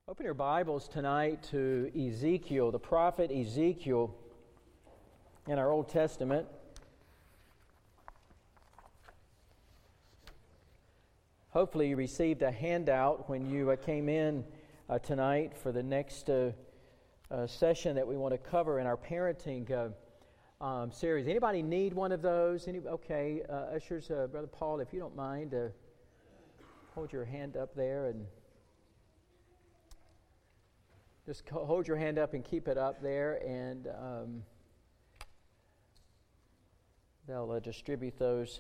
Open your Bibles tonight to Ezekiel, the prophet Ezekiel in our Old Testament. Hopefully you received a handout when you came in tonight for the next session that we want to cover in our parenting series. Anybody need one of those? Okay, ushers, Brother Paul, if you don't mind, hold your hand up there and just hold your hand up and keep it up there, and they'll distribute those.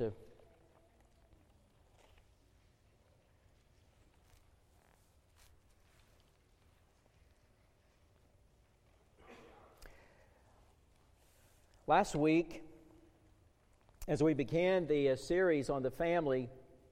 Last week, as we began the series on the family,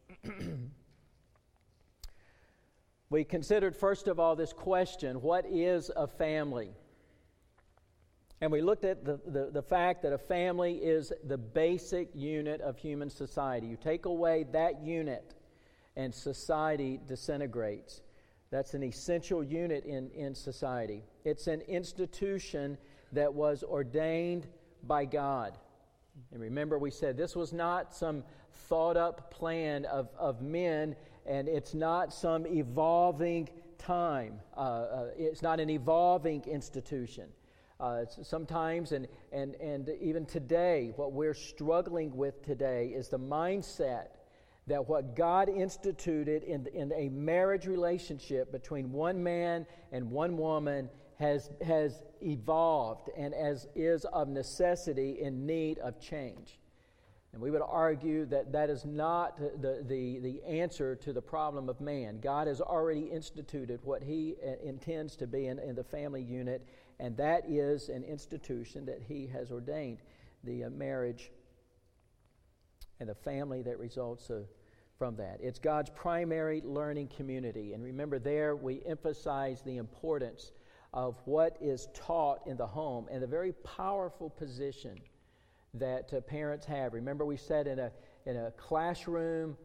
we considered, first of all, this question: what is a family? And we looked at the fact that a family is the basic unit of human society. You take away that unit, and society disintegrates. That's an essential unit in society. It's an institution that was ordained by God. And remember, we said this was not some thought-up plan of men, and it's not some evolving time. It's not an evolving institution. Sometimes, and even today, what we're struggling with today is the mindset that what God instituted in a marriage relationship between one man and one woman has evolved and is of necessity in need of change. And we would argue that is not the answer to the problem of man. God has already instituted what He intends to be in the family unit, and that is an institution that He has ordained, the marriage and the family that results from that. It's God's primary learning community. And remember, there we emphasize the importance of what is taught in the home and the very powerful position that parents have. Remember, we said in a classroom,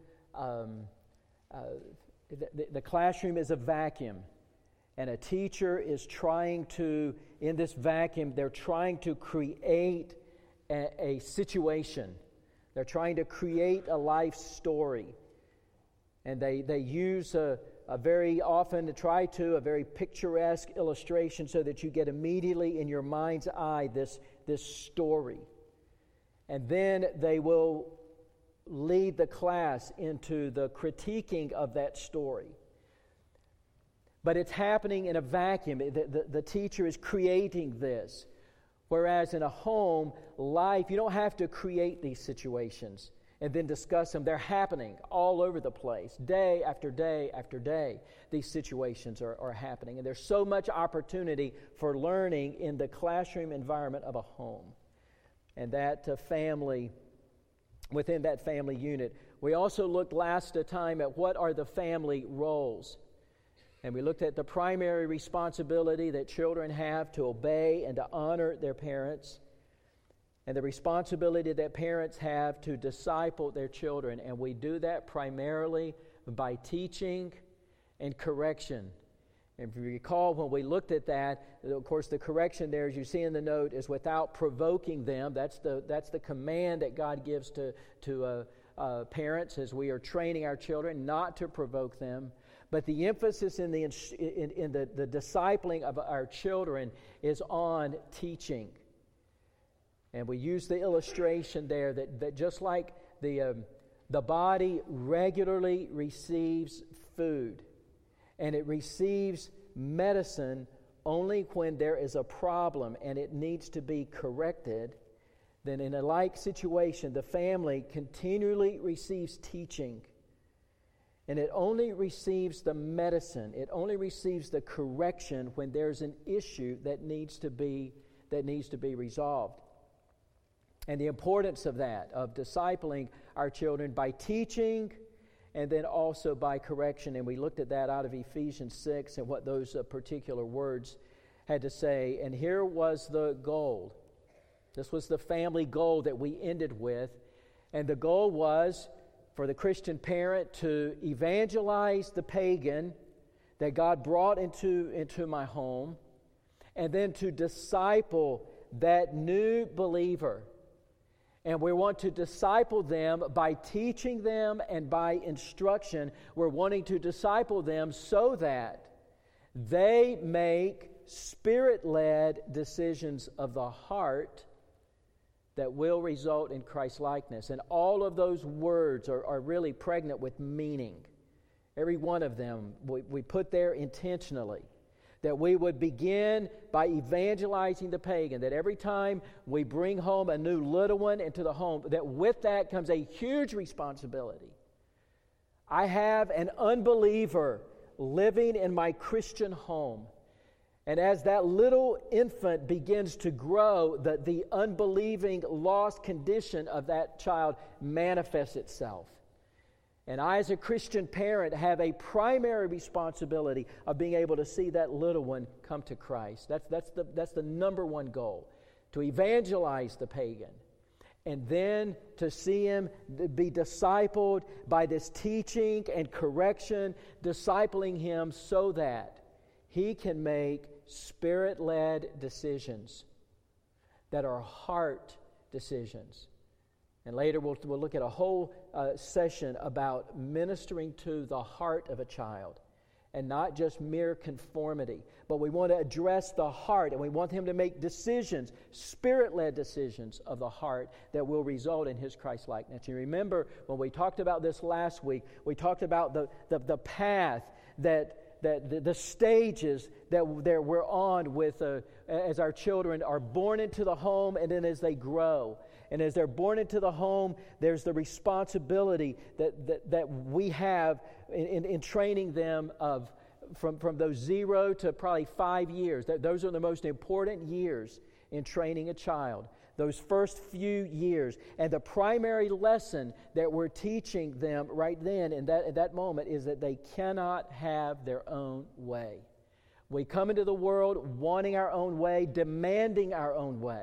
the classroom is a vacuum, and a teacher is trying to, in this vacuum, they're trying to create a situation. They're trying to create a life story, and they use a very picturesque illustration so that you get immediately in your mind's eye this story. And then they will lead the class into the critiquing of that story. But it's happening in a vacuum. The teacher is creating this. Whereas in a home life, you don't have to create these situations and then discuss them. They're happening all over the place. Day after day after day, these situations are happening. And there's so much opportunity for learning in the classroom environment of a home. And that family, within that family unit. We also looked last time at what are the family roles. And we looked at the primary responsibility that children have to obey and to honor their parents, and the responsibility that parents have to disciple their children. And we do that primarily by teaching and correction. And if you recall, when we looked at that, of course, the correction there, as you see in the note, is without provoking them. That's the command that God gives to parents as we are training our children not to provoke them. But the emphasis in the discipling of our children is on teaching. And we use the illustration there that just like the body regularly receives food, and it receives medicine only when there is a problem and it needs to be corrected, then in a like situation, the family continually receives teaching. And it only receives the medicine, it only receives the correction when there's an issue that needs to be resolved. And the importance of that, of discipling our children by teaching and then also by correction. And we looked at that out of Ephesians 6 and what those particular words had to say. And here was the goal. This was the family goal that we ended with. And the goal was for the Christian parent to evangelize the pagan that God brought into my home, and then to disciple that new believer. And we want to disciple them by teaching them and by instruction. We're wanting to disciple them so that they make Spirit-led decisions of the heart that will result in Christ-likeness. And all of those words are really pregnant with meaning. Every one of them we put there intentionally. That we would begin by evangelizing the pagan. That every time we bring home a new little one into the home, that with that comes a huge responsibility. I have an unbeliever living in my Christian home. And as that little infant begins to grow, the unbelieving, lost condition of that child manifests itself. And I, as a Christian parent, have a primary responsibility of being able to see that little one come to Christ. That's the number one goal, to evangelize the pagan. And then to see him be discipled by this teaching and correction, discipling him so that he can make Spirit-led decisions that are heart decisions. And later we'll look at a whole session about ministering to the heart of a child, and not just mere conformity. But we want to address the heart, and we want him to make decisions, Spirit-led decisions of the heart that will result in his Christ-likeness. You remember when we talked about this last week, we talked about the path that the stages that we're on with as our children are born into the home, and then as they grow. And as they're born into the home, there's the responsibility that we have in training them from those 0 to probably 5 years. Those are the most important years in training a child, those first few years. And the primary lesson that we're teaching them right then in that moment is that they cannot have their own way. We come into the world wanting our own way, demanding our own way.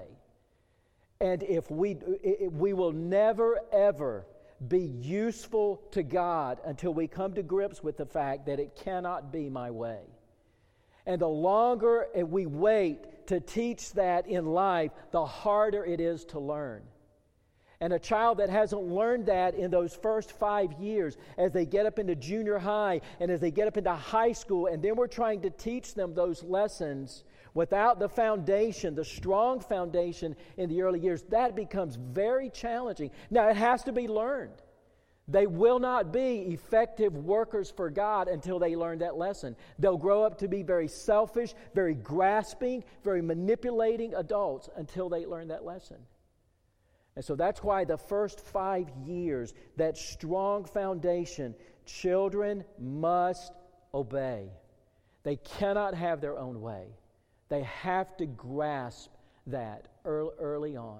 And if we will never, ever be useful to God until we come to grips with the fact that it cannot be my way. And the longer we wait to teach that in life, the harder it is to learn. And a child that hasn't learned that in those first 5 years, as they get up into junior high and as they get up into high school, and then we're trying to teach them those lessons without the foundation, the strong foundation in the early years, that becomes very challenging. Now, it has to be learned. They will not be effective workers for God until they learn that lesson. They'll grow up to be very selfish, very grasping, very manipulating adults until they learn that lesson. And so that's why the first 5 years, that strong foundation, children must obey. They cannot have their own way. They have to grasp that early on.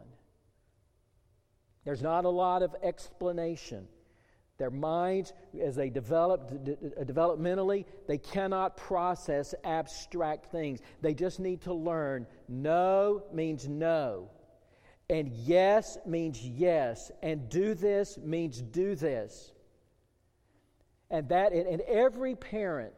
There's not a lot of explanation. Their minds, as they develop developmentally, they cannot process abstract things. They just need to learn no means no. And yes means yes. And do this means do this. And every parent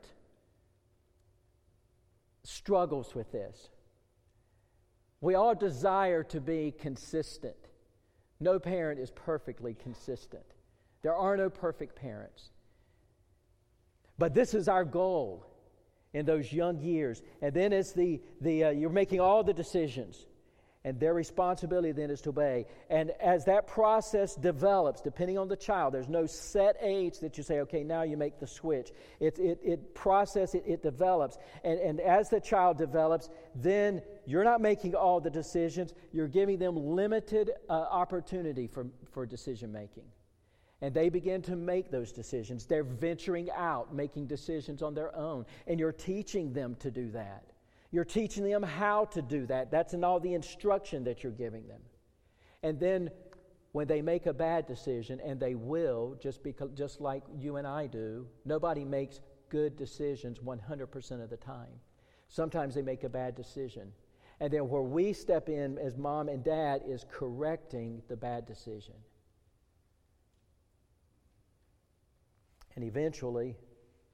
struggles with this. We all desire to be consistent. No parent is perfectly consistent. There are no perfect parents. But this is our goal in those young years. And then it's you're making all the decisions. And their responsibility then is to obey. And as that process develops, depending on the child, there's no set age that you say, okay, now you make the switch. It develops. And as the child develops, then you're not making all the decisions. You're giving them limited opportunity for decision making. And they begin to make those decisions. They're venturing out, making decisions on their own. And you're teaching them to do that. You're teaching them how to do that. That's in all the instruction that you're giving them. And then when they make a bad decision, and they will, just like you and I do, nobody makes good decisions 100% of the time. Sometimes they make a bad decision. And then where we step in as mom and dad is correcting the bad decision. And eventually,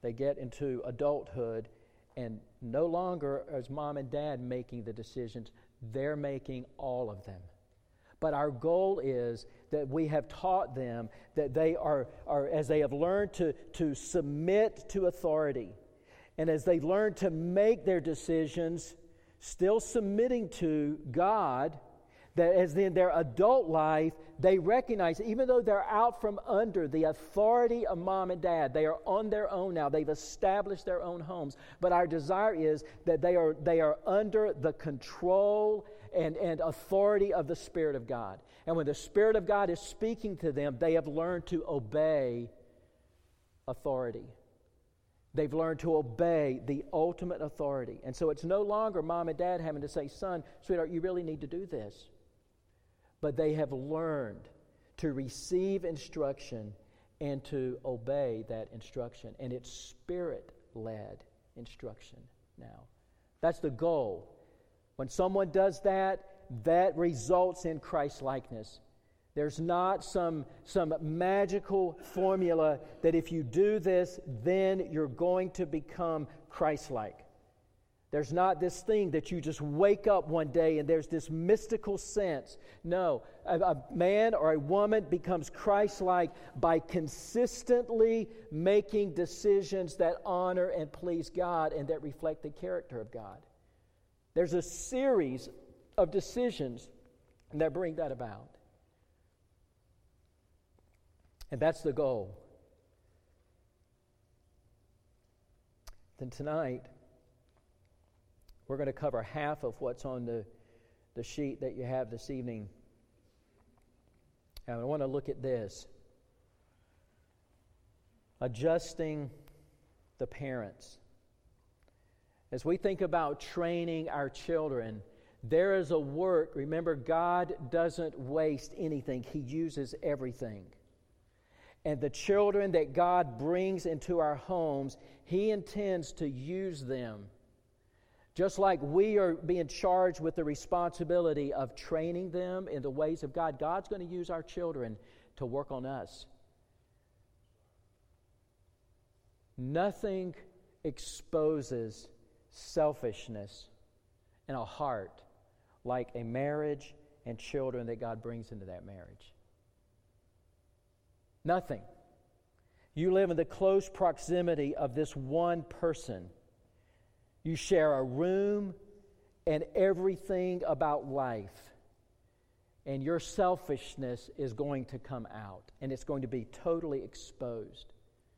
they get into adulthood, and no longer is mom and dad making the decisions. They're making all of them. But our goal is that we have taught them that they are as they have learned to submit to authority, and as they learn to make their decisions, still submitting to God, that as in their adult life, they recognize, even though they're out from under the authority of mom and dad, they are on their own now. They've established their own homes. But our desire is that they are under the control and authority of the Spirit of God. And when the Spirit of God is speaking to them, they have learned to obey authority. They've learned to obey the ultimate authority. And so it's no longer mom and dad having to say, son, sweetheart, you really need to do this. But they have learned to receive instruction and to obey that instruction. And it's Spirit-led instruction now. That's the goal. When someone does that, that results in Christ-likeness. There's not some magical formula that if you do this, then you're going to become Christ-like. There's not this thing that you just wake up one day and there's this mystical sense. No, a man or a woman becomes Christ-like by consistently making decisions that honor and please God and that reflect the character of God. There's a series of decisions that bring that about. And that's the goal. Then tonight, we're going to cover half of what's on the sheet that you have this evening. And I want to look at this. Adjusting the parents. As we think about training our children, there is a work. Remember, God doesn't waste anything. He uses everything. And the children that God brings into our homes, He intends to use them. Just like we are being charged with the responsibility of training them in the ways of God, God's going to use our children to work on us. Nothing exposes selfishness in a heart like a marriage and children that God brings into that marriage. Nothing. You live in the close proximity of this one person. You share a room and everything about life. And your selfishness is going to come out. And it's going to be totally exposed.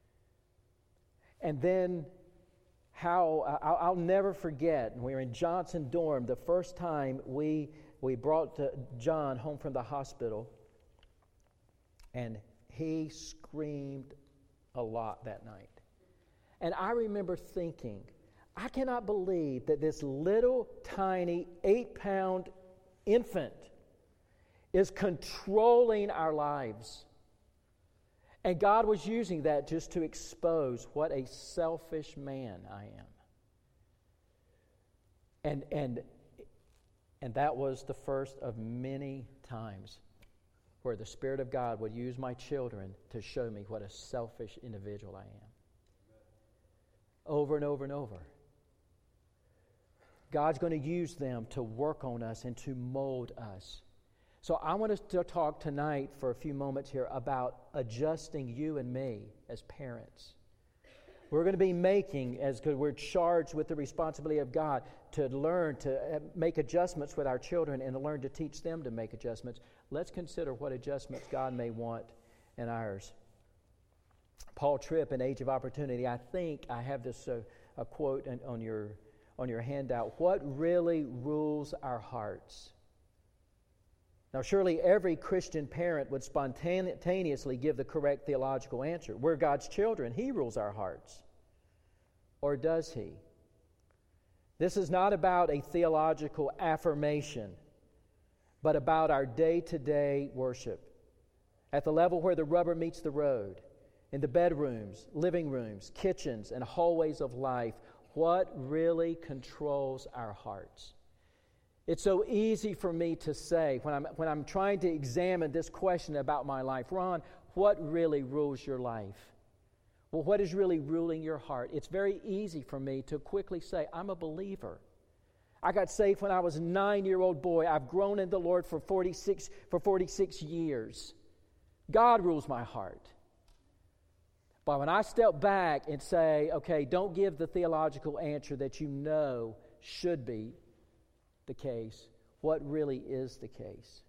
And then I'll never forget, we were in Johnson Dorm, the first time we brought John home from the hospital. And he screamed a lot that night. And I remember thinking, I cannot believe that this little tiny 8-pound infant is controlling our lives. And God was using that just to expose what a selfish man I am. And that was the first of many times where the Spirit of God would use my children to show me what a selfish individual I am. Over and over and over. God's going to use them to work on us and to mold us. So I want us to talk tonight for a few moments here about adjusting you and me as parents. We're going to be because we're charged with the responsibility of God to learn to make adjustments with our children and to learn to teach them to make adjustments. Let's consider what adjustments God may want in ours. Paul Tripp in Age of Opportunity, I think I have this a quote on your handout. What really rules our hearts? Now, surely every Christian parent would spontaneously give the correct theological answer. We're God's children. He rules our hearts. Or does He? This is not about a theological affirmation, but about our day-to-day worship. At the level where the rubber meets the road, in the bedrooms, living rooms, kitchens, and hallways of life, what really controls our hearts? It's so easy for me to say when I'm trying to examine this question about my life, Ron, what really rules your life? Well, what is really ruling your heart? It's very easy for me to quickly say, I'm a believer. I got saved when I was a 9-year-old boy. I've grown in the Lord for 46 years. God rules my heart. But when I step back and say, okay, don't give the theological answer that you know should be the case, what really is the case?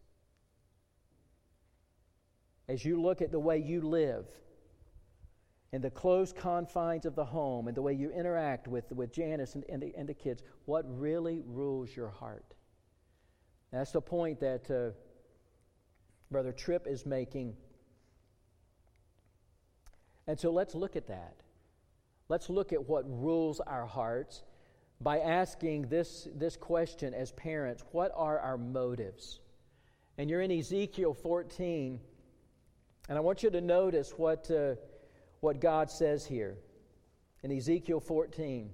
As you look at the way you live, in the close confines of the home, and the way you interact with Janice and the kids, what really rules your heart? That's the point that Brother Tripp is making. And so let's look at that. Let's look at what rules our hearts by asking this question as parents: what are our motives? And you're in Ezekiel 14, and I want you to notice what God says here in Ezekiel 14.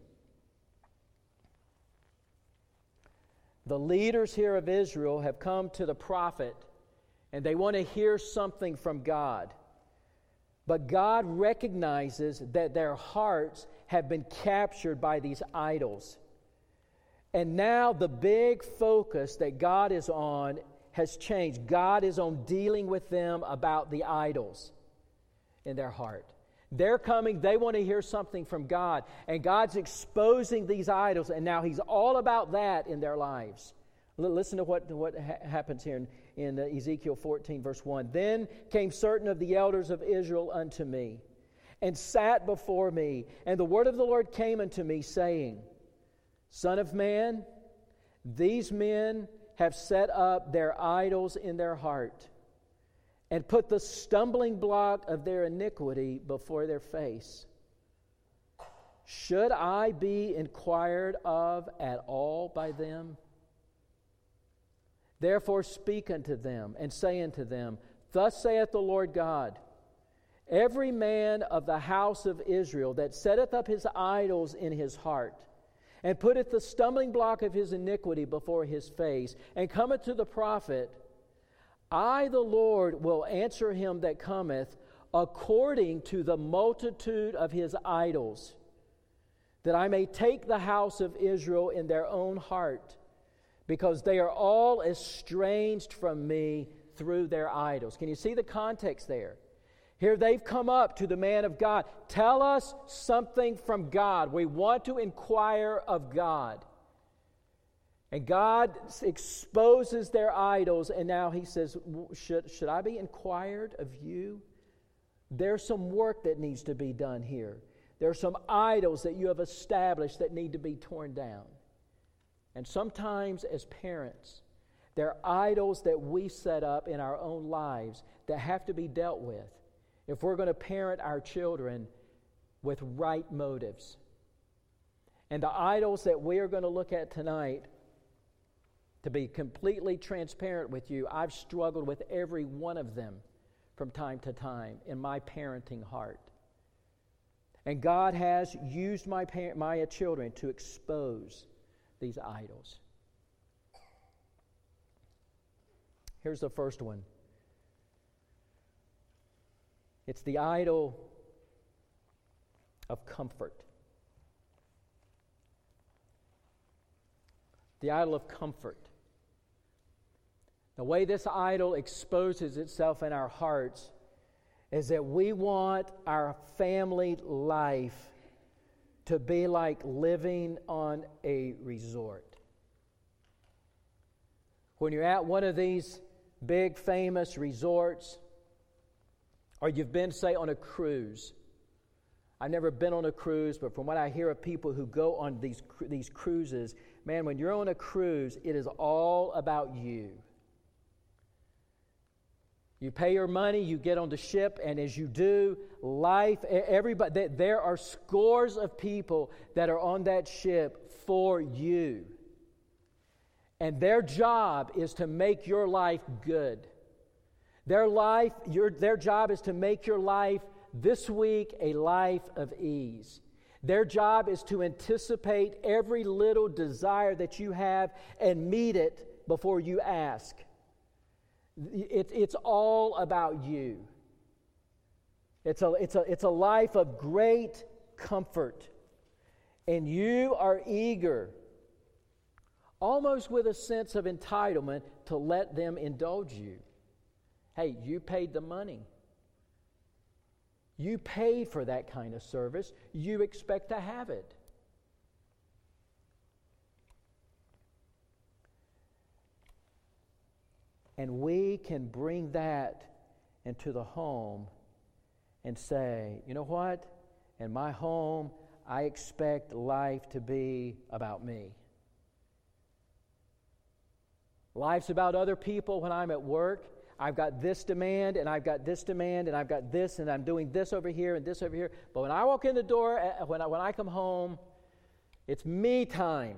The leaders here of Israel have come to the prophet, and they want to hear something from God. But God recognizes that their hearts have been captured by these idols. And now the big focus that God is on has changed. God is on dealing with them about the idols in their heart. They're coming, they want to hear something from God. And God's exposing these idols, and now He's all about that in their lives. Listen to what happens here in Ezekiel 14, verse 1. Then came certain of the elders of Israel unto me, and sat before me. And the word of the Lord came unto me, saying, Son of man, these men have set up their idols in their heart, and put the stumbling block of their iniquity before their face. Should I be inquired of at all by them? Therefore speak unto them, and say unto them, Thus saith the Lord God, Every man of the house of Israel that setteth up his idols in his heart, and putteth the stumbling block of his iniquity before his face, and cometh to the prophet, I, the Lord, will answer him that cometh according to the multitude of his idols, that I may take the house of Israel in their own heart, because they are all estranged from me through their idols. Can you see the context there? Here they've come up to the man of God. Tell us something from God. We want to inquire of God. And God exposes their idols, and now He says, should I be inquired of you? There's some work that needs to be done here. There are some idols that you have established that need to be torn down. And sometimes as parents, there are idols that we set up in our own lives that have to be dealt with if we're going to parent our children with right motives. And the idols that we are going to look at tonight, to be completely transparent with you, I've struggled with every one of them from time to time in my parenting heart. And God has used my children to expose these idols. Here's the first one. It's the idol of comfort. The idol of comfort. The way this idol exposes itself in our hearts is that we want our family life to be like living on a resort. When you're at one of these big famous resorts, or you've been, say, on a cruise. I've never been on a cruise, but from what I hear of people who go on these cruises, man, when you're on a cruise, it is all about you. You pay your money, you get on the ship, and as you do, everybody, there are scores of people that are on that ship for you. And their job is to make your life good. Their job is to make your life this week a life of ease. Their job is to anticipate every little desire that you have and meet it before you ask. It's all about you. It's a life of great comfort. And you are eager, almost with a sense of entitlement, to let them indulge you. Hey, you paid the money. You paid for that kind of service. You expect to have it. And we can bring that into the home and say, you know what? In my home, I expect life to be about me. Life's about other people when I'm at work. I've got this demand, and I've got this demand, and I've got this, and I'm doing this over here and this over here. But when I walk in the door, when I come home, it's me time.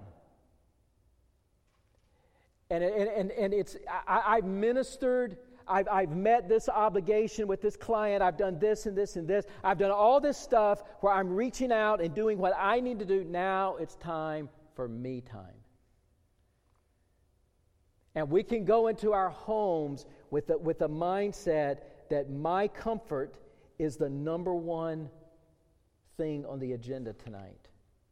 And it's I've ministered. I've met this obligation with this client. I've done this and this and this. I've done all this stuff where I'm reaching out and doing what I need to do. Now it's time for me time. And we can go into our homes with a mindset that my comfort is the number one thing on the agenda tonight.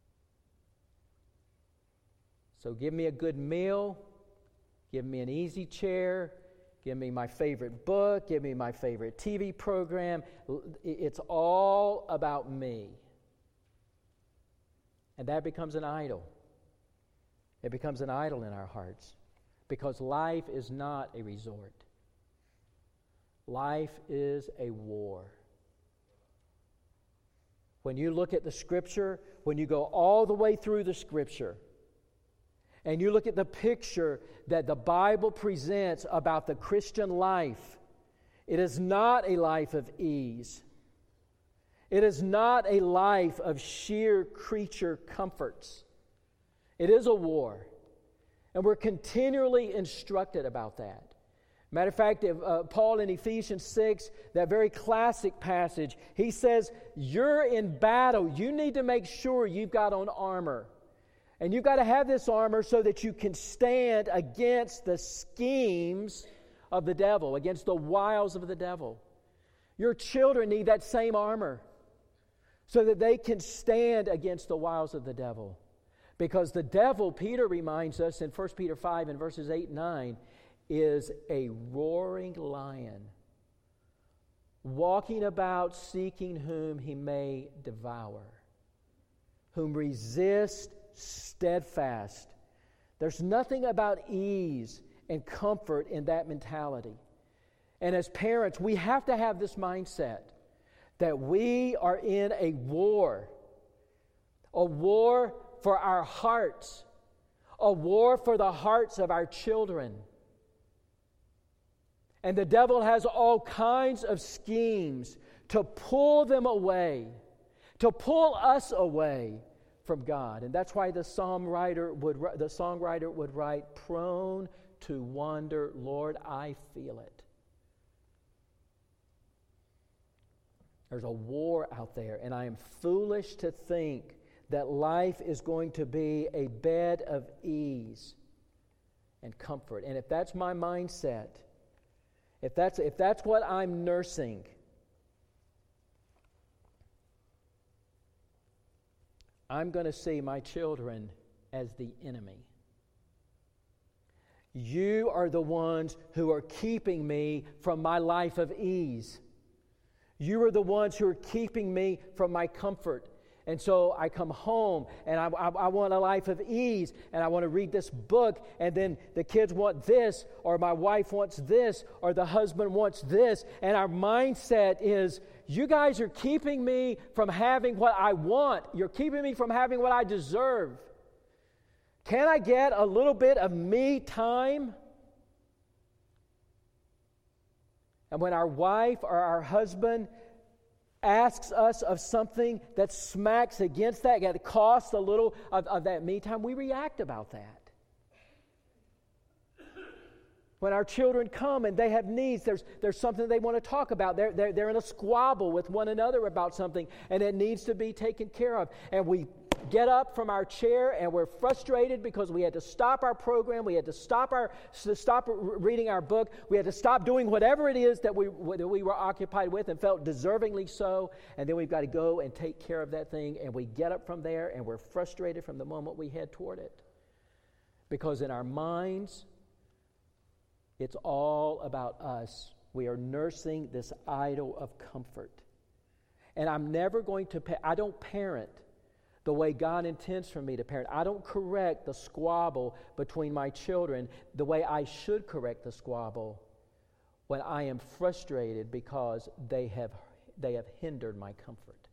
So give me a good meal. Give me an easy chair. Give me my favorite book. Give me my favorite TV program. It's all about me. And that becomes an idol. It becomes an idol in our hearts. Because life is not a resort. Life is a war. When you look at the Scripture, when you go all the way through the Scripture, and you look at the picture that the Bible presents about the Christian life, it is not a life of ease. It is not a life of sheer creature comforts. It is a war. And we're continually instructed about that. Matter of fact, Paul in Ephesians 6, that very classic passage, he says, you're in battle. You need to make sure you've got on armor. And you've got to have this armor so that you can stand against the schemes of the devil, against the wiles of the devil. Your children need that same armor so that they can stand against the wiles of the devil. Because the devil, Peter reminds us in 1 Peter 5 and verses 8 and 9, is a roaring lion, walking about seeking whom he may devour, whom resist steadfast. There's nothing about ease and comfort in that mentality. And as parents, we have to have this mindset that we are in a war for our hearts, a war for the hearts of our children. And the devil has all kinds of schemes to pull them away, to pull us away from God. And that's why the songwriter would write, prone to wander, Lord, I feel it. There's a war out there, and I am foolish to think that life is going to be a bed of ease and comfort. And if that's my mindset, if that's what I'm nursing, I'm going to see my children as the enemy. You are the ones who are keeping me from my life of ease. You are the ones who are keeping me from my comfort. And so I come home and I want a life of ease, and I want to read this book, and then the kids want this, or my wife wants this, or the husband wants this, and our mindset is, you guys are keeping me from having what I want. You're keeping me from having what I deserve. Can I get a little bit of me time? And when our wife or our husband asks us of something that smacks against that costs a little of that me time, we react about that. When our children come and they have needs, there's something they want to talk about. They're in a squabble with one another about something, and it needs to be taken care of. And we get up from our chair and we're frustrated because we had to stop our program, we had to stop reading our book, we had to stop doing whatever it is that we were occupied with and felt deservingly so, and then we've got to go and take care of that thing, and we get up from there and we're frustrated from the moment we head toward it. Because in our minds, it's all about us. We are nursing this idol of comfort. And I'm never going to, I don't parent the way God intends for me to parent. I don't correct the squabble between my children the way I should correct the squabble when I am frustrated because they have hindered my comfort.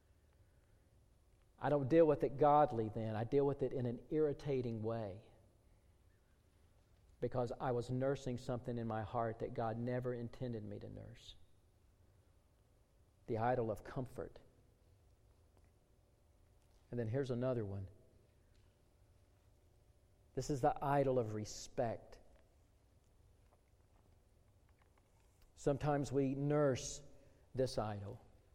I don't deal with it godly then. I deal with it in an irritating way because I was nursing something in my heart that God never intended me to nurse. The idol of comfort. And then here's another one. This is the idol of respect. Sometimes we nurse this idol.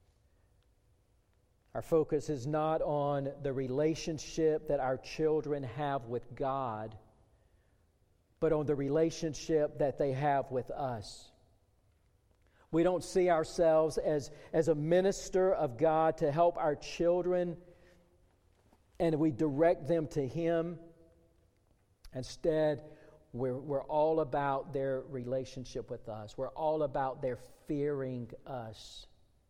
Our focus is not on the relationship that our children have with God, but on the relationship that they have with us. We don't see ourselves as a minister of God to help our children, and we direct them to Him. Instead, we're all about their relationship with us. We're all about their fearing us.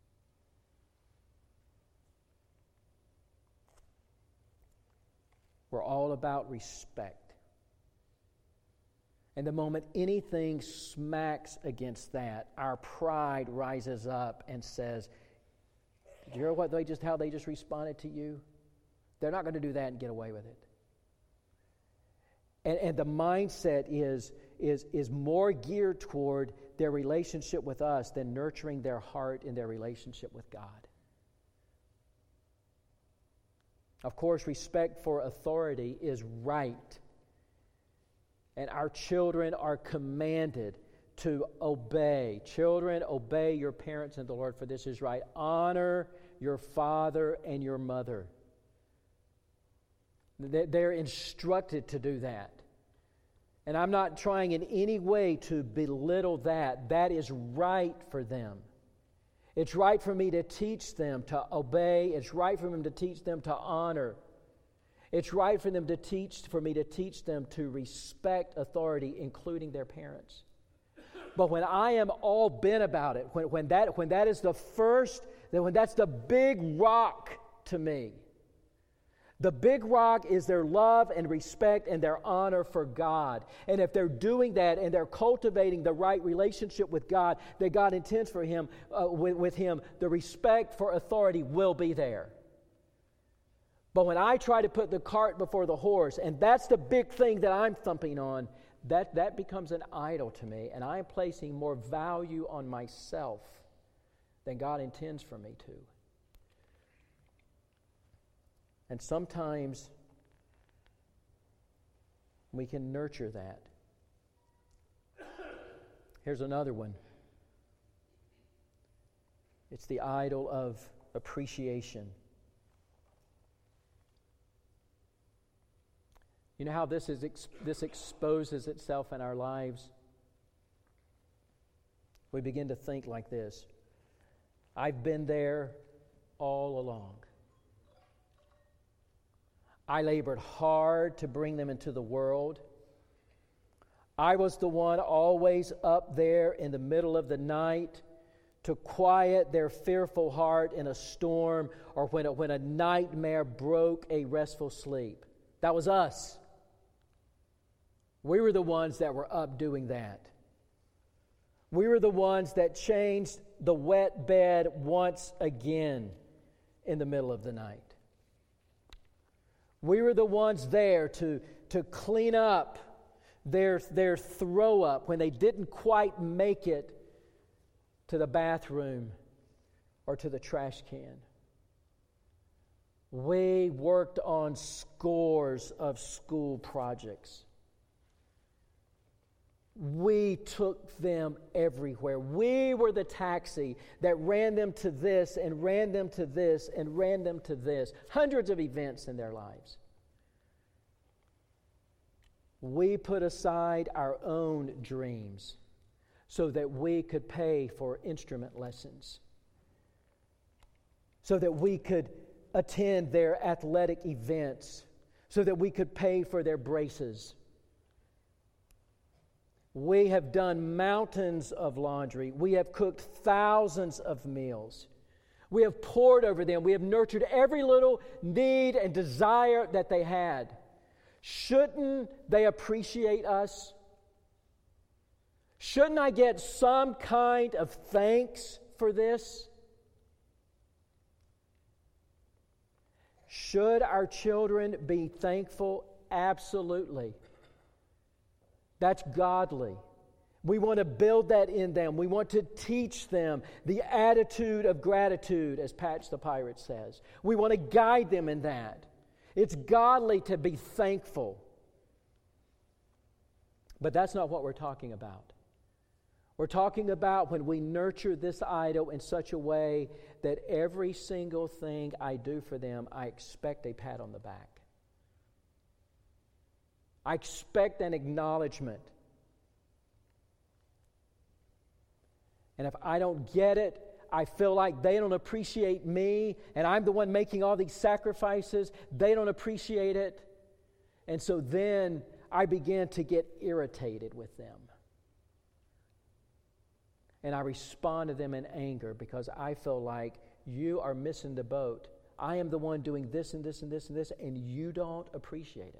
We're all about respect. And the moment anything smacks against that, our pride rises up and says, "Did you hear how they just responded to you? They're not going to do that and get away with it." And the mindset is more geared toward their relationship with us than nurturing their heart in their relationship with God. Of course, respect for authority is right. And our children are commanded to obey. Children, obey your parents in the Lord, for this is right. Honor your father and your mother. They're instructed to do that. And I'm not trying in any way to belittle that. That is right for them. It's right for me to teach them to obey. It's right for them to teach them to honor. It's right for me to teach them to respect authority, including their parents. But when I am all bent about it, when that is the first, when that's the big rock to me, the big rock is their love and respect and their honor for God. And if they're doing that and they're cultivating the right relationship with God that God intends for him, with Him, the respect for authority will be there. But when I try to put the cart before the horse, and that's the big thing that I'm thumping on, that becomes an idol to me, and I'm placing more value on myself than God intends for me to. And sometimes we can nurture that. Here's another one. It's the idol of appreciation. You know how this exposes itself in our lives? We begin to think like this: I've been there all along. I labored hard to bring them into the world. I was the one always up there in the middle of the night to quiet their fearful heart in a storm or when a nightmare broke a restful sleep. That was us. We were the ones that were up doing that. We were the ones that changed the wet bed once again in the middle of the night. We were the ones there to clean up their throw up when they didn't quite make it to the bathroom or to the trash can. We worked on scores of school projects. we took them everywhere. We were the taxi that ran them to this and ran them to this and ran them to this. Hundreds of events in their lives. We put aside our own dreams so that we could pay for instrument lessons, so that we could attend their athletic events, so that we could pay for their braces. We have done mountains of laundry. We have cooked thousands of meals. We have poured over them. We have nurtured every little need and desire that they had. Shouldn't they appreciate us? Shouldn't I get some kind of thanks for this? Should our children be thankful? Absolutely. That's godly. We want to build that in them. We want to teach them the attitude of gratitude, as Patch the Pirate says. We want to guide them in that. It's godly to be thankful. But that's not what we're talking about. We're talking about when we nurture this idol in such a way that every single thing I do for them, I expect a pat on the back. I expect an acknowledgement. And if I don't get it, I feel like they don't appreciate me, and I'm the one making all these sacrifices. They don't appreciate it. And so then I begin to get irritated with them. And I respond to them in anger because I feel like you are missing the boat. I am the one doing this and this and this and this, and you don't appreciate it.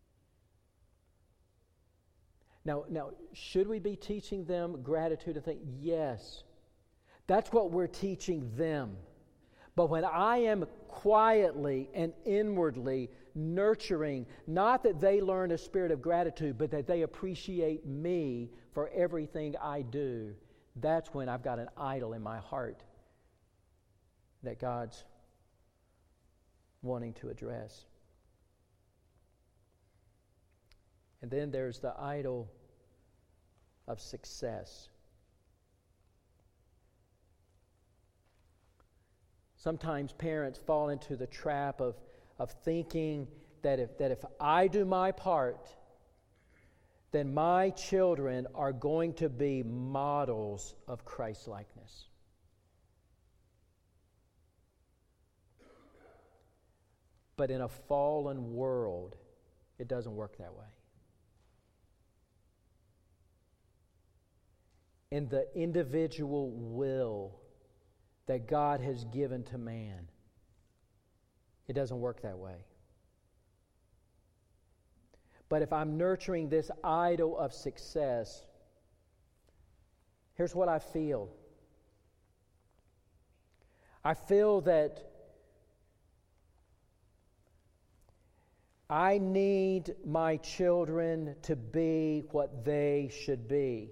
Now, should we be teaching them gratitude and thanks? Yes. That's what we're teaching them. But when I am quietly and inwardly nurturing, not that they learn a spirit of gratitude, but that they appreciate me for everything I do, that's when I've got an idol in my heart that God's wanting to address. And then there's the idol of success. Sometimes parents fall into the trap of thinking that if I do my part, then my children are going to be models of Christ-likeness. But in a fallen world, it doesn't work that way. In the individual will that God has given to man, it doesn't work that way. But if I'm nurturing this idol of success, here's what I feel. I feel that I need my children to be what they should be.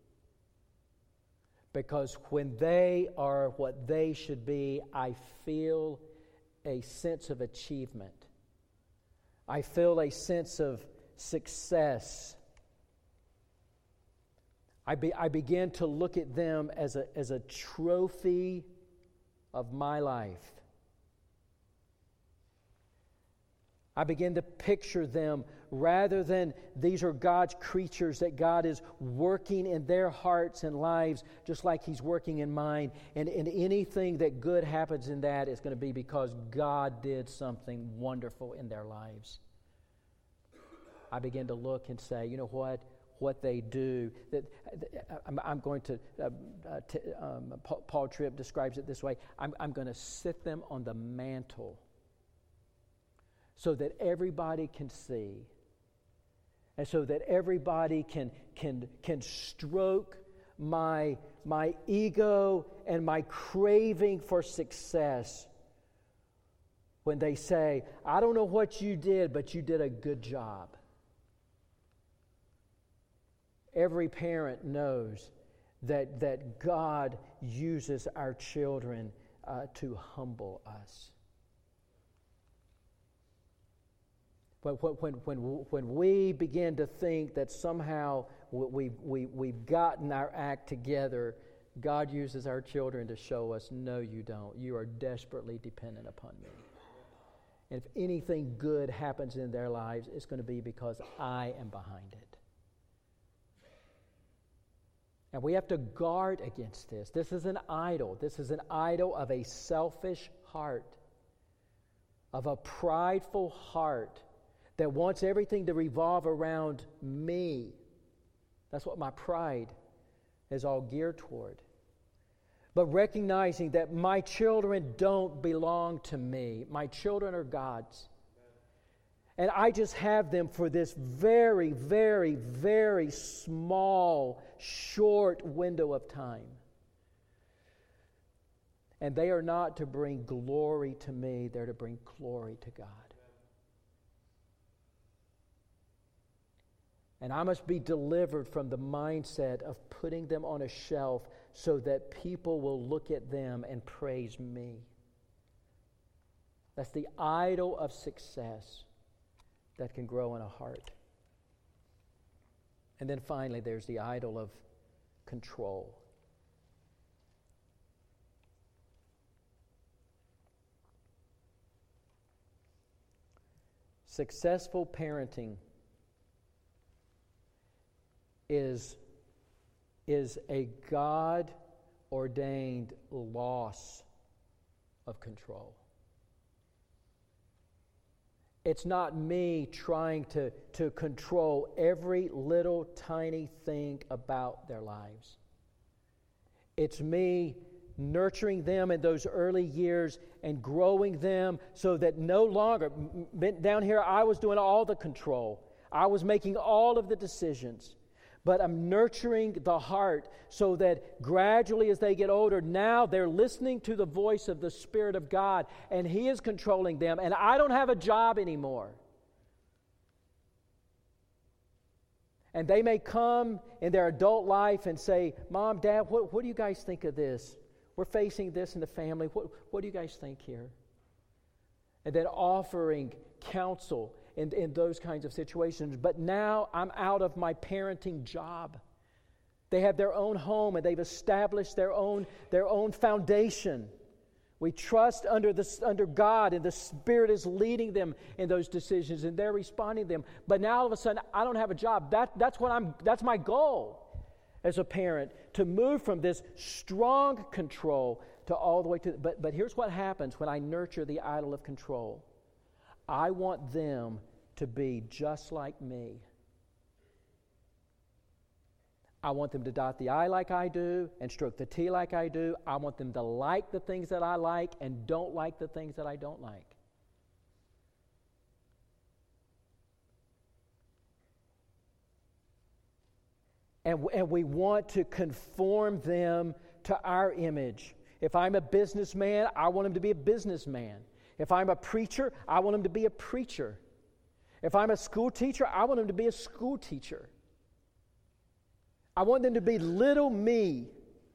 Because when they are what they should be, I feel a sense of achievement. I feel a sense of success. I begin to look at them as a trophy of my life. I begin to picture them rather than these are God's creatures that God is working in their hearts and lives just like He's working in mine. And anything that good happens in that is going to be because God did something wonderful in their lives. I begin to look and say, you know what they do. I'm going to, Paul Tripp describes it this way, I'm going to sit them on the mantle so that everybody can see, and so that everybody can stroke my ego and my craving for success when they say, I don't know what you did, but you did a good job. Every parent knows that God uses our children to humble us. But when we begin to think that somehow we've gotten our act together, God uses our children to show us, no, you don't. You are desperately dependent upon me. And if anything good happens in their lives, it's going to be because I am behind it. And we have to guard against this. This is an idol. This is an idol of a selfish heart, of a prideful heart that wants everything to revolve around me. That's what my pride is all geared toward. But recognizing that my children don't belong to me. My children are God's. And I just have them for this very, very, very small, short window of time. And they are not to bring glory to me, they're to bring glory to God. And I must be delivered from the mindset of putting them on a shelf so that people will look at them and praise me. That's the idol of success that can grow in a heart. And then finally, there's the idol of control. Successful parenting is a God-ordained loss of control. It's not me trying to control every little tiny thing about their lives. It's me nurturing them in those early years and growing them so that no longer, down here I was doing all the control. I was making all of the decisions. But I'm nurturing the heart so that gradually as they get older, now they're listening to the voice of the Spirit of God, and He is controlling them, and I don't have a job anymore. And they may come in their adult life and say, Mom, Dad, what do you guys think of this? We're facing this in the family. What do you guys think here? And then offering counsel in those kinds of situations. But now I'm out of my parenting job. They have their own home and they've established their own foundation. We trust under God, and the Spirit is leading them in those decisions, and they're responding to them. But now all of a sudden, I don't have a job. That's my goal as a parent, to move from this strong control to all the way to. But here's what happens when I nurture the idol of control. I want them to be just like me. I want them to dot the I like I do and stroke the T like I do. I want them to like the things that I like and don't like the things that I don't like. And we want to conform them to our image. If I'm a businessman, I want him to be a businessman. If I'm a preacher, I want him to be a preacher. If I'm a school teacher, I want him to be a school teacher. I want them to be little me.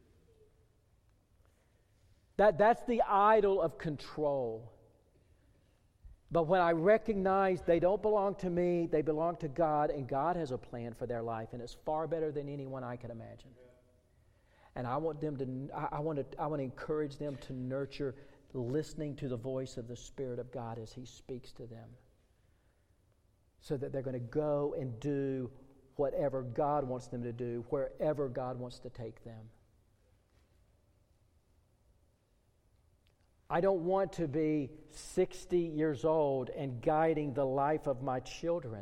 That's the idol of control. But when I recognize they don't belong to me, they belong to God, and God has a plan for their life, and it's far better than anyone I can imagine. And I want to encourage them to nurture listening to the voice of the Spirit of God as He speaks to them, so that they're going to go and do whatever God wants them to do, wherever God wants to take them. I don't want to be 60 years old and guiding the life of my children.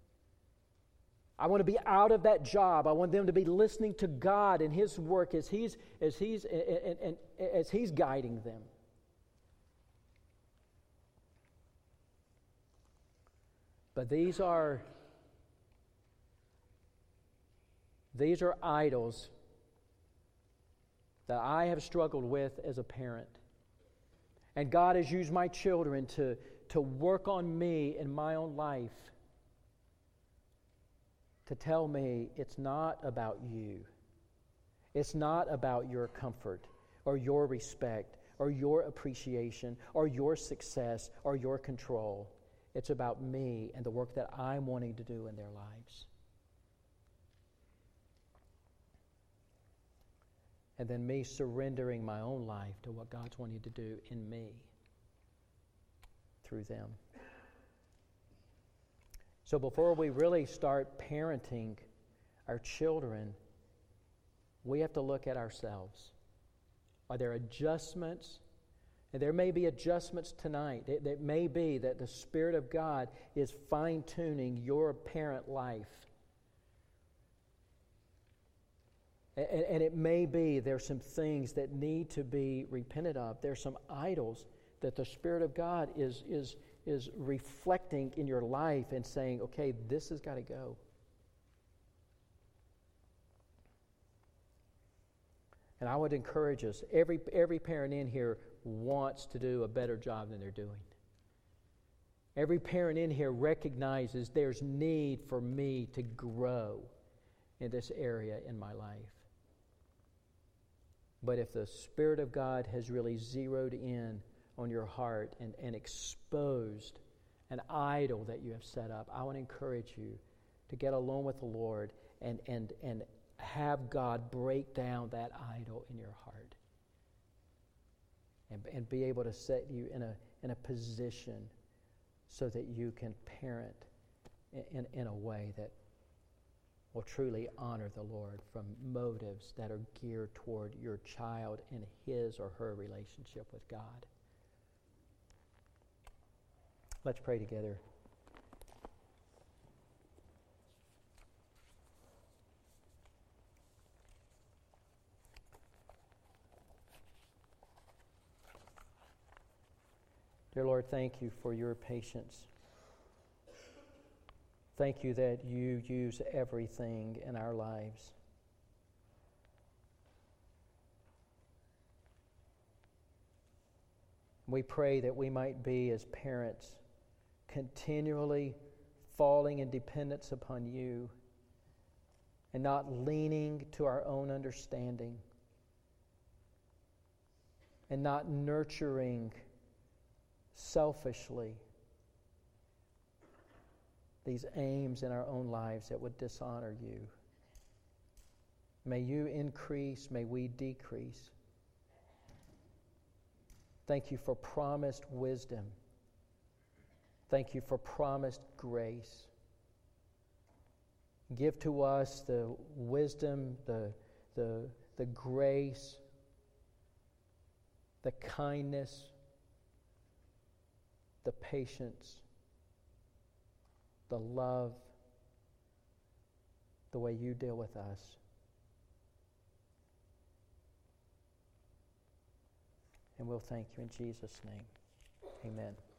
I want to be out of that job. I want them to be listening to God and His work as He's guiding them. But these are idols that I have struggled with as a parent. And God has used my children to work on me in my own life, to tell me it's not about you. It's not about your comfort or your respect or your appreciation or your success or your control. It's about me and the work that I'm wanting to do in their lives. and then me surrendering my own life to what God's wanting to do in me through them. So before we really start parenting our children, we have to look at ourselves. Are there adjustments? And there may be adjustments tonight. It may be that the Spirit of God is fine-tuning your parent life. And it may be there's some things that need to be repented of. There's some idols that the Spirit of God is reflecting in your life and saying, okay, this has got to go. And I would encourage us, every parent in here wants to do a better job than they're doing. Every parent in here recognizes there's need for me to grow in this area in my life. But if the Spirit of God has really zeroed in on your heart and exposed an idol that you have set up, I want to encourage you to get alone with the Lord and have God break down that idol in your heart and be able to set you in a position so that you can parent in a way that will truly honor the Lord from motives that are geared toward your child and his or her relationship with God. Let's pray together. Dear Lord, thank you for your patience. Thank you that you use everything in our lives. We pray that we might be, as parents, continually falling in dependence upon you and not leaning to our own understanding and not nurturing selfishly these aims in our own lives that would dishonor you. May you increase, may we decrease. Thank you for promised wisdom. Thank you for promised grace. Give to us the wisdom, the grace, the kindness, the patience, the love, the way you deal with us. And we'll thank you in Jesus' name. Amen.